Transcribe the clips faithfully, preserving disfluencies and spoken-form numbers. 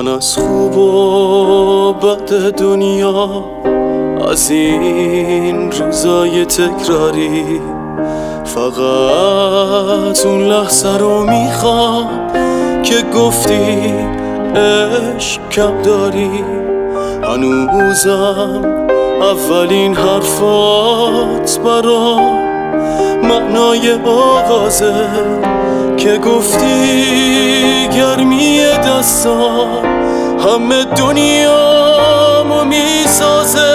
از خوب و بد دنیا، از این روزای تکراری، فقط اون لحظه رو میخوام که گفتی عشق کم داری. هنوزم اولین حرفات برام معنای آغازه که گفتی گرمی دستان همه دنیامو میسازه.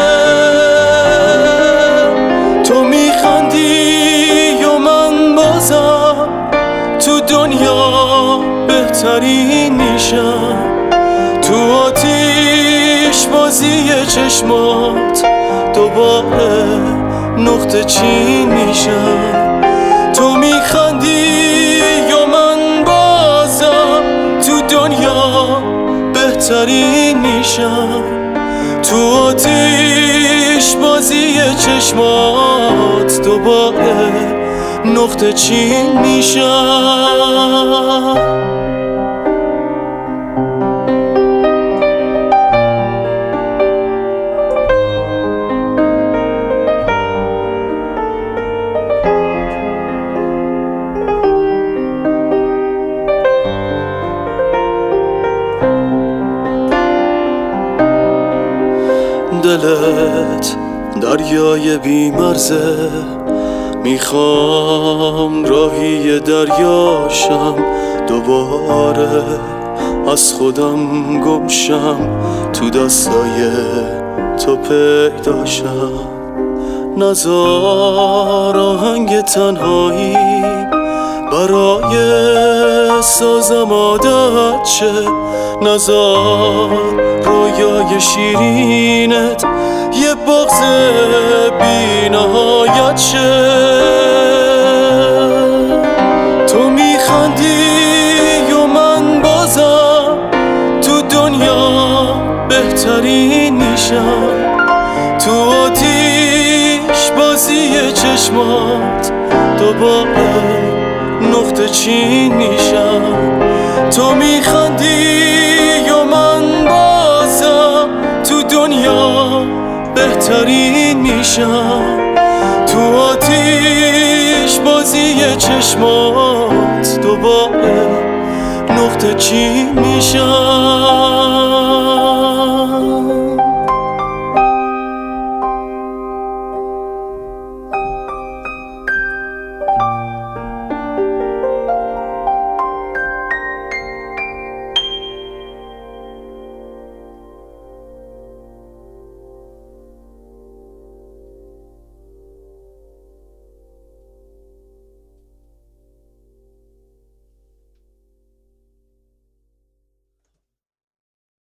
تو میخندی و من بازم تو دنیا بهترین میشم. تو آتیش بازی چشمات دوباره نقطه چین میشم. تو میخندی و من بازم تو دنیا بهترین میشم. تو آتیش بازی چشمات دوباره نقطه چین میشم. دلت دریای بی‌مرزه، میخوام راهی دریاشم، دوباره از خودم گمشم، تو دستای تو پیداشم. نزار آهنگ تنهایی برای سازم عادت شه، نزار رویای شیرینت یه بغض بی نهایت شه. تو میخندی و من بازم تو دنیا بهترین میشم. تو آتیش بازی چشمات دوباره نقطه چین میشم. تو میخندی و من بازم تو دنیا بهترین میشم. تو آتیش بازی چشمات دوباره نقطه چین میشم.